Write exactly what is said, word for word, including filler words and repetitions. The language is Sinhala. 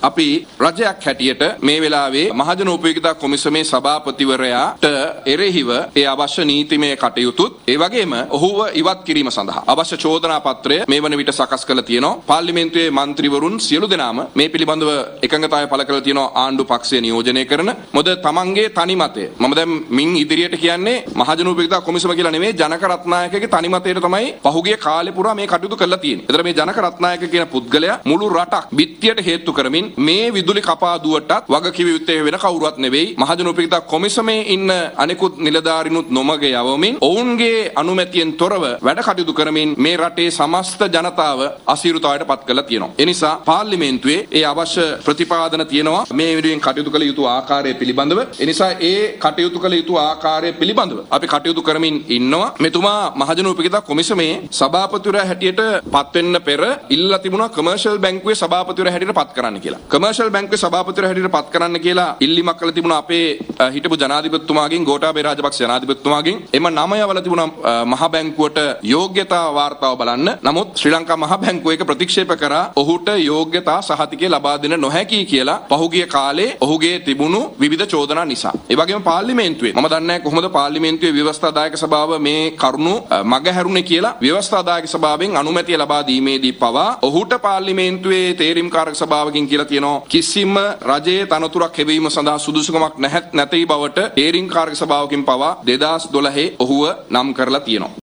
අපි රජයක් හැටියට මේ වෙලාවේ මහජන උපයෝගිතා කොමිසමේ සභාපතිවරයාට එරෙහිව ඒ අවශ්‍ය නීතිමය කටයුතුත් ඒ වගේම ඔහුව ඉවත් කිරීම සඳහා අවශ්‍ය චෝදනා පත්‍රය මේ වන විට සකස් කරලා තියෙනවා. පාර්ලිමේන්තුවේ മന്ത്രിවරුන් සියලු දෙනාම මේ පිළිබඳව එකඟතාවය පළ කරලා තියෙනවා ආණ්ඩු පක්ෂය නියෝජනය කරන. මොකද තමන්ගේ තනි මතය මම දැන් මින් ඉදිරියට කියන්නේ මහජන උපයෝගිතා කොමිසම කියලා නෙමෙයි ජනක රත්නායකගේ තනි මතයට තමයි පහුගිය කාලේ පුරා මේ කටයුතු කරලා තියෙන්නේ. ඒතර මේ ජනක රත්නායක කියන පුද්ගලයා මුළු රටක් බිත්තියට හේතු කරමින් මේ විදුලි කපාදුවටත් වගකිව යුත්තේ වෙන කවුරුවත් නෙවෙයි මහජන උපයෝගිතා කොමිසමේ ඉන්න අනෙකුත් නිලධාරිනුත් නොමග යවමින් ඔවුන්ගේ අනුමැතියෙන් තොරව වැඩ කටයුතු කරමින් මේ රටේ සමස්ත ජනතාව අසීරුතාවයට පත් කරලා තියෙනවා. ඒ නිසා පාර්ලිමේන්තුවේ ඒ අවශ්‍ය ප්‍රතිපාදන තියෙනවා මේ වෙනුවෙන් කටයුතු කළ යුතු ආකාරය පිළිබඳව. ඒ නිසා ඒ කටයුතු කළ යුතු ආකාරය පිළිබඳව අපි කටයුතු කරමින් ඉන්නවා. මෙතුමා මහජන උපයෝගිතා කොමිසමේ සභාපතිවරයා හැටියට පත් වෙන්න පෙර ඉල්ලලා තිබුණා කමර්ෂල් බැංකුවේ සභාපතිවරයා හැටියට පත් කරන්න කියලා. කමර්ෂල් බැංකුවේ සභාපතිවරයා හැටියට පත් කරන්න කියලා ඉල්ලීමක් කළා තිබුණා අපේ හිටපු ජනාධිපතිතුමාගෙන් ගෝඨාභය රාජපක්ෂ ජනාධිපතිතුමාගෙන්. එම නම යවලා තිබුණා මහ බැංකුවට යෝග්‍යතා වාර්තාව බලන්න. නමුත් ශ්‍රී ලංකා මහ බැංකුව ඒක ප්‍රතික්ෂේප කරා ඔහුට යෝග්‍යතා සහතිකය ලබා දෙන්න නොහැකි කියලා පහුගිය කාලේ ඔහුගේ තිබුණු විවිධ චෝදනා නිසා. ඒ වගේම පාර්ලිමේන්තුවේ මම දන්නේ නැහැ කොහොමද පාර්ලිමේන්තුවේ ව්‍යවස්ථාදායක සභාව මේ කරුණු මග හැරුණේ කියලා ව්‍යවස්ථාදායක සභාවෙන් අනුමැතිය ලබා දීමේදී පවා ඔහුට පාර්ලිමේන්තුවේ තේරීම්කාරක සභාවකින් කියලා තියෙනවා කිසිම රජයේ තනතුරක් හෙවීම සඳහා සුදුසුකමක් නැති බවට තේරීම්කාරක සභාවකින් පවා දෙදාස් දොළහේ ඔහුව නම් කරලා තියෙනවා.